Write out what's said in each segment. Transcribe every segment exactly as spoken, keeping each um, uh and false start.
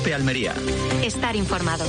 COPE Almería. Estar informado.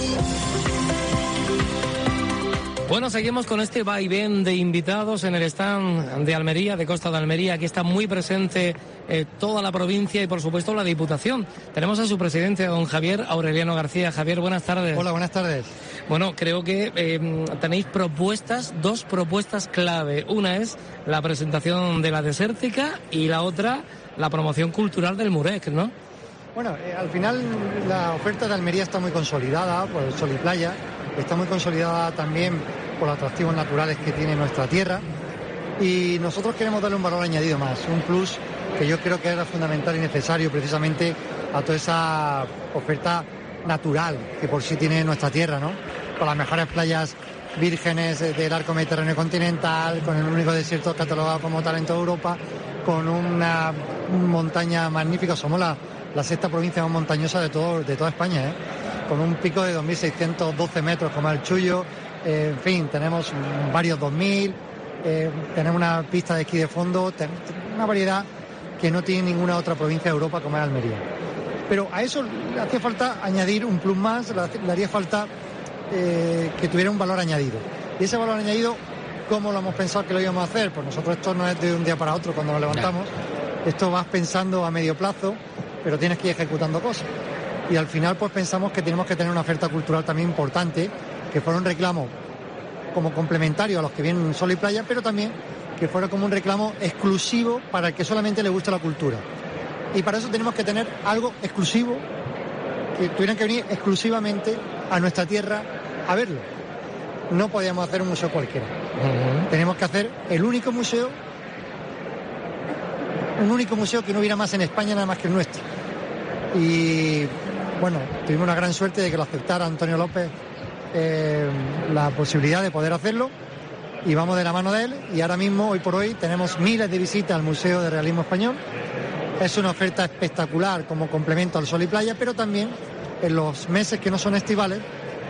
Bueno, seguimos con este vaivén de invitados en el stand de Almería, de Costa de Almería. Aquí está muy presente eh, toda la provincia y, por supuesto, la Diputación. Tenemos a su presidente, don Javier Aureliano García. Javier, buenas tardes. Hola, buenas tardes. Bueno, creo que eh, tenéis propuestas, dos propuestas clave. Una es la presentación de la desértica y la otra, la promoción cultural del Murec, ¿no? Bueno, eh, al final la oferta de Almería está muy consolidada por el sol y playa. Está muy consolidada también por los atractivos naturales que tiene nuestra tierra y nosotros queremos darle un valor añadido más, un plus que yo creo que era fundamental y necesario precisamente a toda esa oferta natural que por sí tiene nuestra tierra, ¿no? Con las mejores playas vírgenes del arco mediterráneo continental, con el único desierto catalogado como tal en toda Europa, con una montaña magnífica. Somos la, la sexta provincia más montañosa de todo de toda España, ¿eh? Con un pico de dos mil seiscientos doce metros como el Chullo, eh, en fin, tenemos varios dos mil, eh, tenemos una pista de esquí de fondo, ten, una variedad que no tiene ninguna otra provincia de Europa como es Almería. Pero a eso le hacía falta añadir un plus más, le, le haría falta eh, que tuviera un valor añadido. Y ese valor añadido, ¿cómo lo hemos pensado que lo íbamos a hacer? Pues nosotros esto no es de un día para otro cuando nos levantamos, esto vas pensando a medio plazo, pero tienes que ir ejecutando cosas. Y al final pues pensamos que tenemos que tener una oferta cultural también importante, que fuera un reclamo como complementario a los que vienen sol y playa, pero también que fuera como un reclamo exclusivo para el que solamente le gusta la cultura. Y para eso tenemos que tener algo exclusivo, que tuvieran que venir exclusivamente a nuestra tierra a verlo. No podíamos hacer un museo cualquiera. Uh-huh. Tenemos que hacer el único museo, un único museo que no hubiera más en España nada más que el nuestro. Y bueno, tuvimos una gran suerte de que lo aceptara Antonio López eh, la posibilidad de poder hacerlo y vamos de la mano de él y ahora mismo, hoy por hoy, tenemos miles de visitas al Museo de Realismo Español. Es una oferta espectacular como complemento al sol y playa, pero también en los meses que no son estivales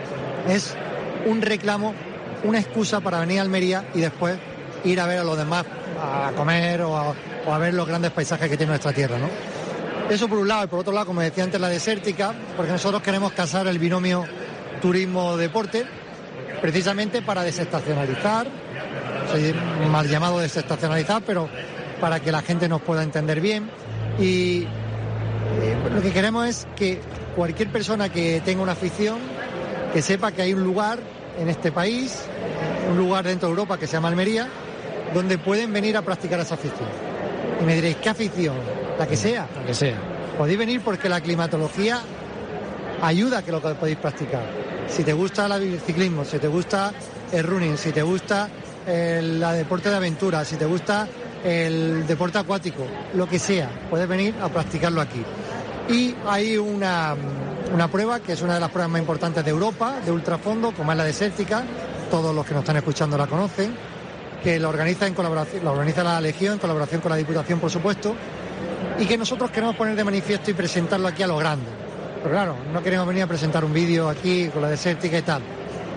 es un reclamo, una excusa para venir a Almería y después ir a ver a los demás a comer o a, o a ver los grandes paisajes que tiene nuestra tierra, ¿no? Eso por un lado, y por otro lado, como decía antes, la desértica, porque nosotros queremos casar el binomio turismo-deporte, precisamente para desestacionalizar, soy mal llamado desestacionalizar, pero para que la gente nos pueda entender bien. Y eh, lo que queremos es que cualquier persona que tenga una afición, que sepa que hay un lugar en este país, un lugar dentro de Europa que se llama Almería, donde pueden venir a practicar esa afición. Y me diréis, ¿qué afición? La que sea. La que sea. Podéis venir porque la climatología ayuda a que lo podéis practicar. Si te gusta el ciclismo, si te gusta el running, si te gusta el la deporte de aventura, si te gusta el deporte acuático, lo que sea, puedes venir a practicarlo aquí. Y hay una, una prueba que es una de las pruebas más importantes de Europa, de ultrafondo, como es la desértica. Todos los que nos están escuchando la conocen, que la organiza en colaboración, la organiza la Legión en colaboración con la Diputación, por supuesto, y que nosotros queremos poner de manifiesto y presentarlo aquí a lo grande. Pero claro, no queremos venir a presentar un vídeo aquí con la desértica y tal.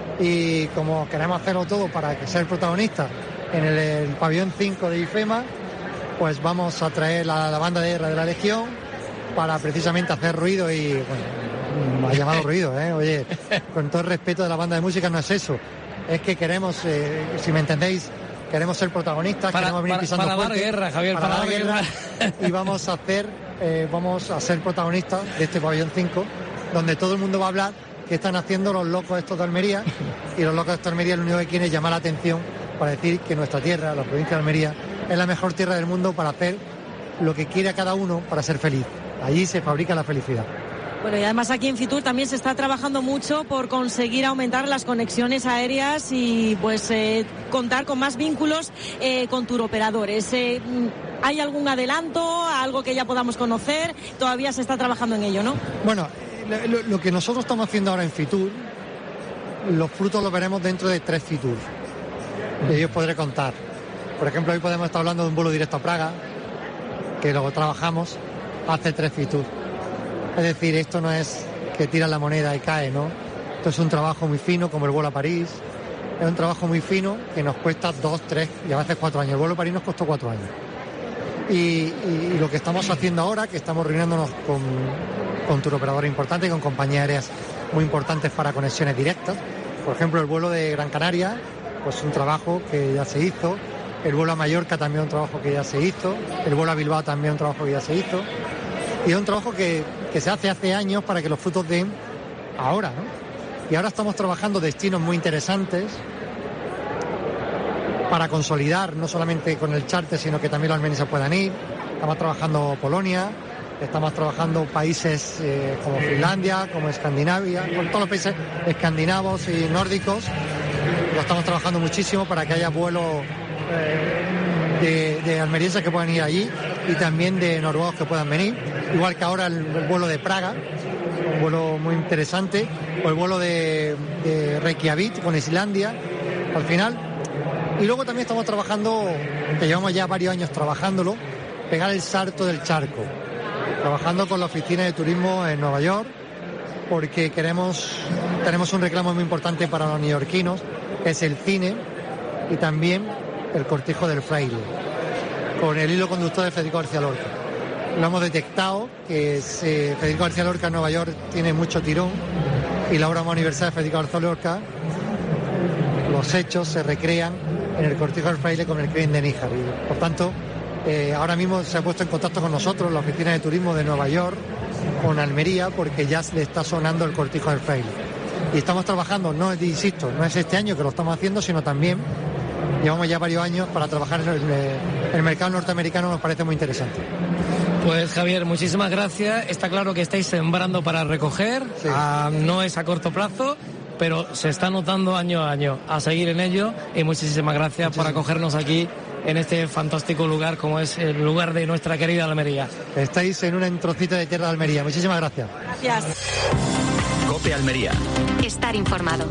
Y como queremos hacerlo todo para que sea el protagonista en el, el pabellón cinco de IFEMA, pues vamos a traer la, la banda de guerra de la Legión para precisamente hacer ruido y, bueno, me ha llamado ruido, ¿eh? Oye, con todo el respeto de la banda de música no es eso. Es que queremos, eh, si me entendéis, queremos ser protagonistas, para, queremos venir para, pisando para dar guerra, Javier, para, para dar guerra, guerra y vamos a hacer, eh, vamos a ser protagonistas de este pabellón cinco, donde todo el mundo va a hablar qué están haciendo los locos estos de Almería, y los locos de esta Almería lo único que quieren es llamar la atención para decir que nuestra tierra, la provincia de Almería, es la mejor tierra del mundo para hacer lo que quiere cada uno para ser feliz. Allí se fabrica la felicidad. Bueno, y además aquí en Fitur también se está trabajando mucho por conseguir aumentar las conexiones aéreas y pues eh, contar con más vínculos eh, con turoperadores. Eh, ¿Hay algún adelanto, algo que ya podamos conocer? Todavía se está trabajando en ello, ¿no? Bueno, lo, lo que nosotros estamos haciendo ahora en Fitur, los frutos los veremos dentro de tres Fitur, que yo os podré contar. Por ejemplo, hoy podemos estar hablando de un vuelo directo a Praga, que luego trabajamos hace tres Fitur. Es decir, esto no es que tiras la moneda y cae, ¿no? Esto es un trabajo muy fino, como el vuelo a París. Es un trabajo muy fino que nos cuesta dos, tres y a veces cuatro años. El vuelo a París nos costó cuatro años. Y, y, y lo que estamos haciendo ahora, que estamos reuniéndonos con con turoperadores importantes, con compañías aéreas muy importantes para conexiones directas. Por ejemplo, el vuelo de Gran Canaria, pues un trabajo que ya se hizo. El vuelo a Mallorca también un trabajo que ya se hizo. El vuelo a Bilbao también un trabajo que ya se hizo. Y es un trabajo que, que se hace hace años para que los frutos den ahora, ¿no? Y ahora estamos trabajando destinos muy interesantes para consolidar, no solamente con el charter, sino que también los almerienses puedan ir. Estamos trabajando Polonia, estamos trabajando países eh, como Finlandia, como Escandinavia, con todos los países escandinavos y nórdicos. Lo estamos trabajando muchísimo para que haya vuelos eh, de, de almerienses que puedan ir allí y también de noruegos que puedan venir. Igual que ahora el, el vuelo de Praga, un vuelo muy interesante, o el vuelo de, de Reykjavik con Islandia, al final. Y luego también estamos trabajando, que llevamos ya varios años trabajándolo, pegar el salto del charco, trabajando con la oficina de turismo en Nueva York, porque queremos, tenemos un reclamo muy importante para los neoyorquinos, que es el cine y también el Cortijo del Fraile, con el hilo conductor de Federico García Lorca. Lo hemos detectado, que es, eh, Federico García Lorca en Nueva York tiene mucho tirón, y la obra más universal de Federico García Lorca, los hechos se recrean en el Cortijo del Fraile con el crimen de Níjar. Y, por tanto, eh, ahora mismo se ha puesto en contacto con nosotros la oficina de turismo de Nueva York, con Almería, porque ya le está sonando el Cortijo del Fraile. Y estamos trabajando, no insisto, no es este año que lo estamos haciendo, sino también llevamos ya varios años para trabajar en el, el mercado norteamericano, nos parece muy interesante. Pues Javier, muchísimas gracias. Está claro que estáis sembrando para recoger, sí. a, no es a corto plazo, pero se está notando año a año. A seguir en ello, y muchísimas gracias muchísimas. por acogernos aquí en este fantástico lugar como es el lugar de nuestra querida Almería. Estáis en un trocito de tierra de Almería. Muchísimas gracias. Gracias. COPE Almería. Estar informado.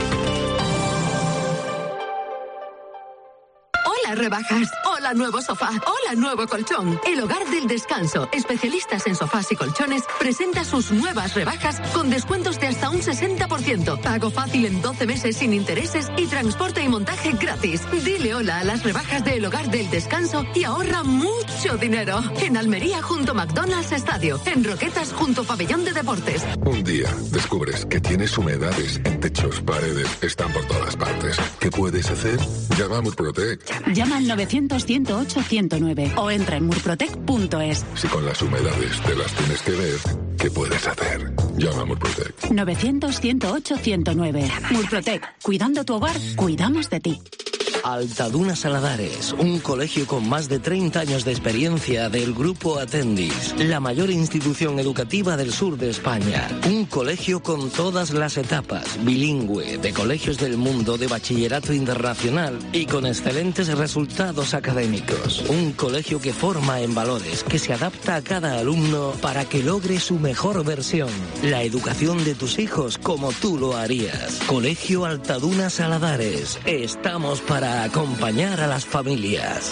Hola rebajas, hola nuevo sofá, hola nuevo colchón. El Hogar del Descanso, especialistas en sofás y colchones, presenta sus nuevas rebajas con descuentos de hasta un sesenta por ciento. Pago fácil en doce meses sin intereses y transporte y montaje gratis. Dile hola a las rebajas del Hogar del Descanso y ahorra mucho dinero. En Almería junto a McDonald's Estadio, en Roquetas junto a Pabellón de Deportes. Un día descubres que tienes humedades en techos, paredes, están por todas partes. ¿Qué puedes hacer? Llama a Murprotec. Llama al novecientos, ciento ocho, ciento nueve o entra en murprotec punto es. Si con las humedades te las tienes que ver, ¿qué puedes hacer? Llama a Murprotec. novecientos, ciento ocho, ciento nueve. Murprotec. Cuidando tu hogar, cuidamos de ti. Altaduna Saladares, un colegio con más de treinta años de experiencia del Grupo Atendis, la mayor institución educativa del sur de España. Un colegio con todas las etapas, bilingüe, de colegios del mundo, de bachillerato internacional y con excelentes resultados académicos. Un colegio que forma en valores, que se adapta a cada alumno para que logre su mejor versión. La educación de tus hijos como tú lo harías. Colegio Altaduna Saladares, estamos para acompañar a las familias.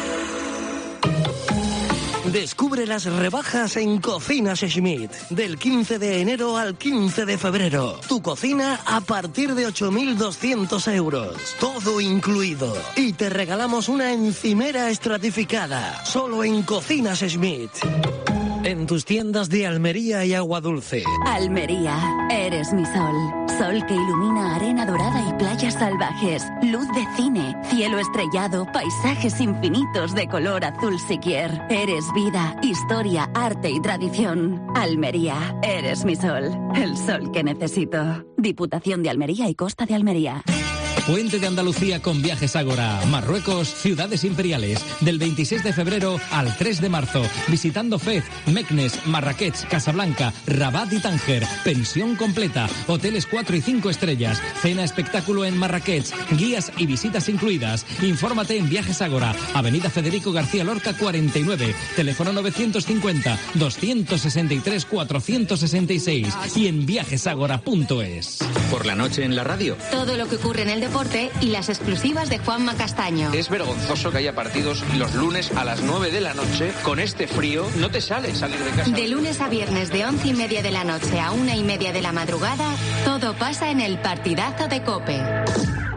Descubre las rebajas en Cocinas Schmidt, del quince de enero al quince de febrero. Tu cocina a partir de ocho mil doscientos euros. Todo incluido. Y te regalamos una encimera estratificada. Solo en Cocinas Schmidt. En tus tiendas de Almería y Agua Dulce. Almería, eres mi sol. Sol que ilumina arena dorada y playas salvajes. Luz de cine, cielo estrellado, paisajes infinitos de color azul siquier. Eres vida, historia, arte y tradición. Almería, eres mi sol. El sol que necesito. Diputación de Almería y Costa de Almería. Puente de Andalucía con Viajes Ágora. Marruecos, ciudades imperiales. Del veintiséis de febrero al tres de marzo. Visitando Fez, Meknes, Marrakech, Casablanca, Rabat y Tánger. Pensión completa. Hoteles cuatro y cinco estrellas. Cena espectáculo en Marrakech. Guías y visitas incluidas. Infórmate en Viajes Ágora. Avenida Federico García Lorca cuarenta y nueve. Teléfono novecientos cincuenta, doscientos sesenta y tres, cuatrocientos sesenta y seis. Y en viajeságora punto es. Por la noche en la radio. Todo lo que ocurre en el deporte y las exclusivas de Juanma Castaño. Es vergonzoso que haya partidos los lunes a las nueve de la noche. Con este frío no te sale salir de casa. De lunes a viernes de once y media de la noche a una y media de la madrugada, todo pasa en el partidazo de COPE.